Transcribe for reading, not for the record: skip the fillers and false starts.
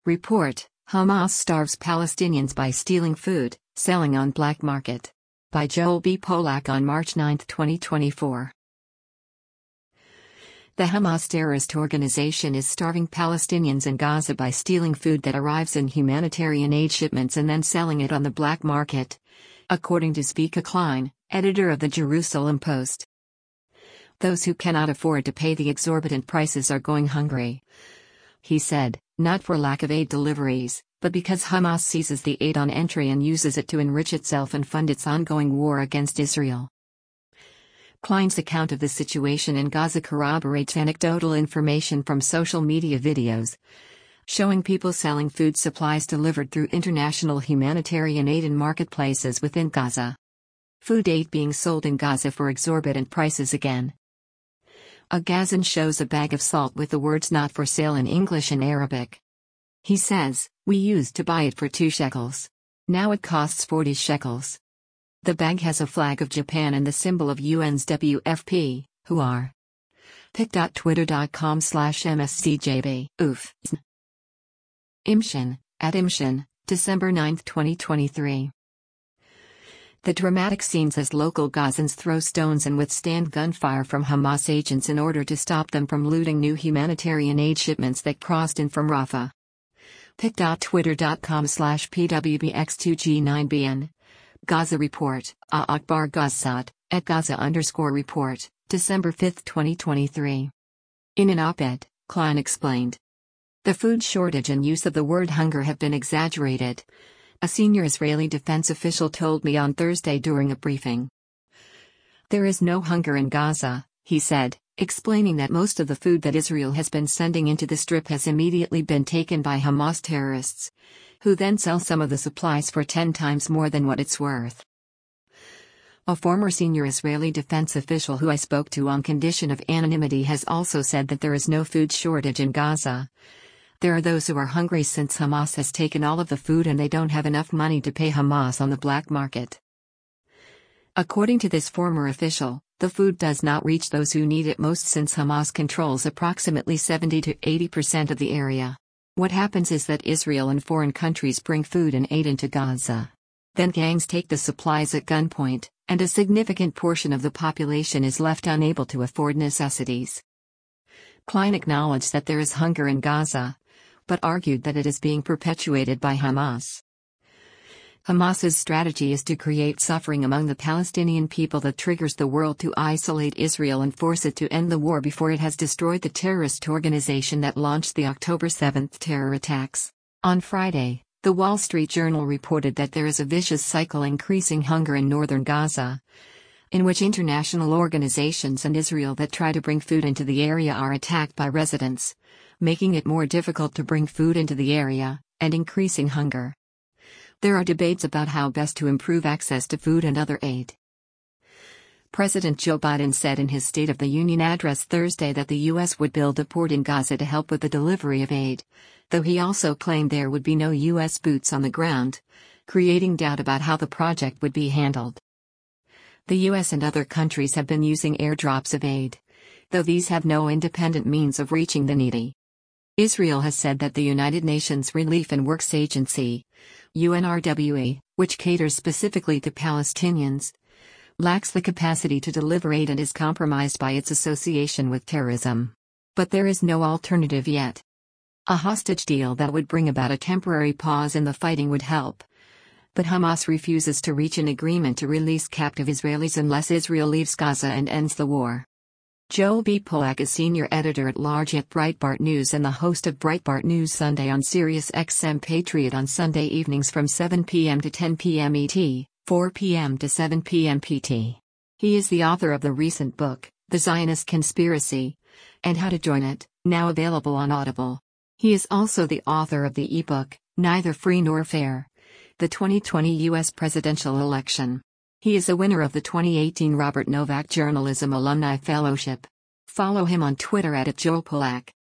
Report: Hamas starves Palestinians by stealing food, selling on black market. By Joel B. Polak on March 9, 2024. The Hamas terrorist organization is starving Palestinians in Gaza by stealing food that arrives in humanitarian aid shipments and then selling it on the black market, according to Zvika Klein, editor of the Jerusalem Post. Those who cannot afford to pay the exorbitant prices are going hungry, he said, not for lack of aid deliveries, but because Hamas seizes the aid on entry and uses it to enrich itself and fund its ongoing war against Israel. Klein's account of the situation in Gaza corroborates anecdotal information from social media videos, showing people selling food supplies delivered through international humanitarian aid in marketplaces within Gaza. Food aid being sold in Gaza for exorbitant prices again. A Gazan shows a bag of salt with the words "not for sale" in English and Arabic. He says, "We used to buy it for 2 shekels. Now it costs 40 shekels. The bag has a flag of Japan and the symbol of UN's WFP, who are pic.twitter.com/mscjb. Oof. Imshin, at Imshin, December 9, 2023. The dramatic scenes as local Gazans throw stones and withstand gunfire from Hamas agents in order to stop them from looting new humanitarian aid shipments that crossed in from Rafah. pic.twitter.com/pwbx2g9bn. Gaza Report, Akbar Ghassat, at Gaza_report, December 5, 2023. In an op-ed, Klein explained, "The food shortage and use of the word hunger have been exaggerated," a senior Israeli defense official told me on Thursday during a briefing. "There is no hunger in Gaza," he said, explaining that most of the food that Israel has been sending into the Strip has immediately been taken by Hamas terrorists, who then sell some of the supplies for 10 times more than what it's worth. A former senior Israeli defense official who I spoke to on condition of anonymity has also said that there is no food shortage in Gaza. There are those who are hungry since Hamas has taken all of the food and they don't have enough money to pay Hamas on the black market. According to this former official, the food does not reach those who need it most since Hamas controls approximately 70 to 80% of the area. What happens is that Israel and foreign countries bring food and aid into Gaza. Then gangs take the supplies at gunpoint, and a significant portion of the population is left unable to afford necessities." Klein acknowledged that there is hunger in Gaza, but argued that it is being perpetuated by Hamas. Hamas's strategy is to create suffering among the Palestinian people that triggers the world to isolate Israel and force it to end the war before it has destroyed the terrorist organization that launched the October 7 terror attacks. On Friday, The Wall Street Journal reported that there is a vicious cycle increasing hunger in northern Gaza, in which international organizations and Israel that try to bring food into the area are attacked by residents, making it more difficult to bring food into the area, and increasing hunger. There are debates about how best to improve access to food and other aid. President Joe Biden said in his State of the Union address Thursday that the U.S. would build a port in Gaza to help with the delivery of aid, though he also claimed there would be no U.S. boots on the ground, creating doubt about how the project would be handled. The U.S. and other countries have been using airdrops of aid, though these have no independent means of reaching the needy. Israel has said that the United Nations Relief and Works Agency, UNRWA, which caters specifically to Palestinians, lacks the capacity to deliver aid and is compromised by its association with terrorism. But there is no alternative yet. A hostage deal that would bring about a temporary pause in the fighting would help. But Hamas refuses to reach an agreement to release captive Israelis unless Israel leaves Gaza and ends the war. Joel B. Polak is senior editor-at-large at Breitbart News and the host of Breitbart News Sunday on Sirius XM Patriot on Sunday evenings from 7 p.m. to 10 p.m. ET, 4 p.m. to 7 p.m. PT. He is the author of the recent book, The Zionist Conspiracy, and How to Join It, now available on Audible. He is also the author of the ebook, Neither Free Nor Fair: The 2020 U.S. Presidential Election. He is a winner of the 2018 Robert Novak Journalism Alumni Fellowship. Follow him on Twitter @JoelPolak.